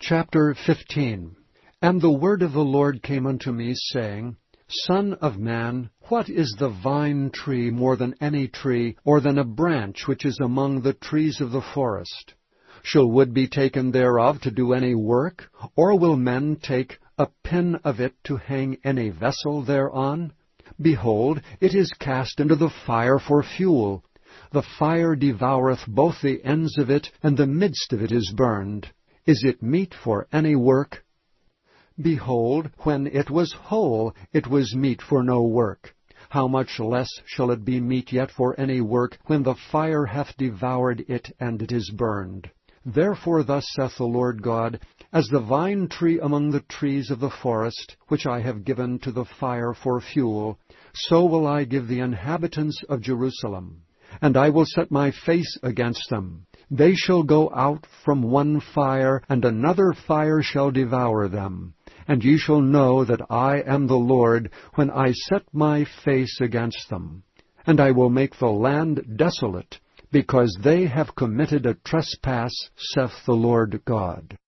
Chapter 15. And the word of the Lord came unto me, saying, Son of man, what is the vine tree more than any tree, or than a branch which is among the trees of the forest? Shall wood be taken thereof to do any work, or will men take a pin of it to hang any vessel thereon? Behold, it is cast into the fire for fuel. The fire devoureth both the ends of it, and the midst of it is burned. Is it meet for any work? Behold, when it was whole, it was meet for no work. How much less shall it be meet yet for any work, when the fire hath devoured it, and it is burned? Therefore thus saith the Lord God, As the vine tree among the trees of the forest, which I have given to the fire for fuel, so will I give the inhabitants of Jerusalem. And I will set my face against them. They shall go out from one fire, and another fire shall devour them. And ye shall know that I am the Lord, when I set my face against them. And I will make the land desolate, because they have committed a trespass, saith the Lord God.